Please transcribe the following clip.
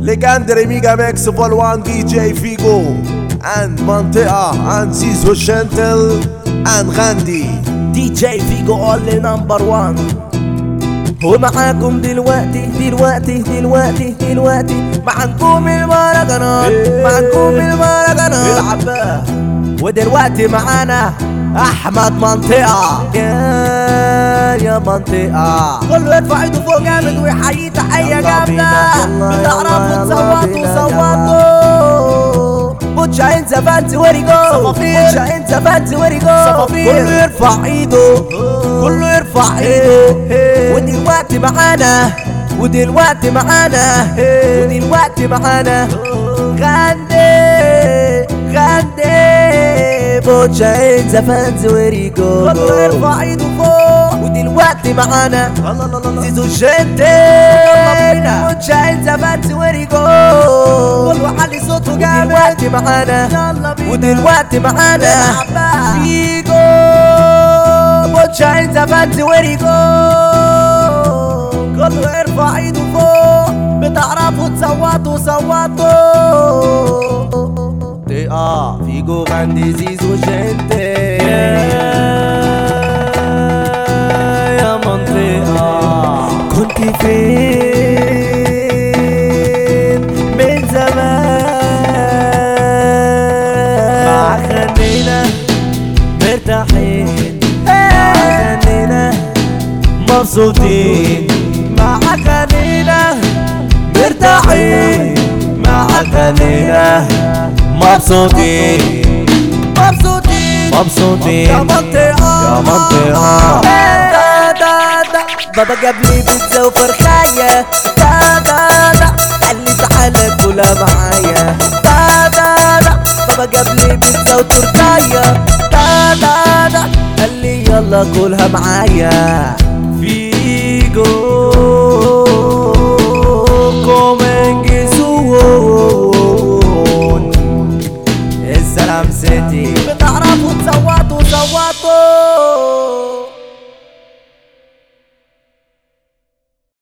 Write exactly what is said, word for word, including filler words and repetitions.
Legendary Mega Mix Vol one D J Figo and منطقة and Zizo Gentle and Gandhi دي جي فيجو اونلي نمبر وان. ومعاكم دلوقتي دلوقتي دلوقتي دلوقتي معاكم المهرجانات معاكم المهرجانات العباه. ودلوقتي معانا احمد منطقة يا يا منطقة. كله يرفع ايده فوق جامد ويحيي تحية جامدة. بتعرفوا تصوتوا صوتوا. بوتشا انت فانت ويري جو. بوتشا انت فانت ويري جو. كله يرفع ايده كله يرفع ايده. ودلوقتي معانا ودلوقتي معانا ودلوقتي معانا غاندي غاندي. بوتشا انت فانت ويري جو. كله يرفع ايده فوق. ودلوقتي معانا زيزو جنتل. بوتشا انت فانت ويري جو. كله علي صوته جامد. ودلوقتي معانا ودلوقتي معانا فيجو. بوتشا انت فانت ويري جو. كله يرفع ايده فوق. بتعرفوا تصوتوا صوتوا. منطقة فيجو غاندي زيزو جنتل يا منطقة. كنت فين من زمان مع خلينا مرتاحين مع خلينا مبسوطين مع خلينا مرتاحين مع خلينا مبسوطين مبسوطين مبسوطين يا منطقة يا منطقة. دا دا دا بابا جاب لي بيتزا وفرخاية. دا دا دا قال لي تعالى كلها معايا. دا دا دا بابا جاب لي بيتزا وتورتاية. دا دا دا قال لي يلا كلها معايا. فيجو السلام سيتي. بتعرفوا تصوتوا صوتوا.